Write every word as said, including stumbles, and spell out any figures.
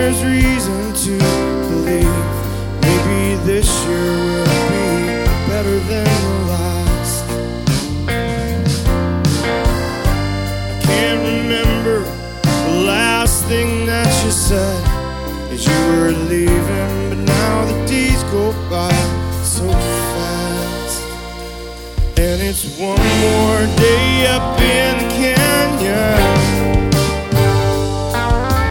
there's reason to believe maybe this year will be better than the last. I can't remember the last thing that you said as you were leaving, but now the days go by so fast. And it's one more day up in the canyon,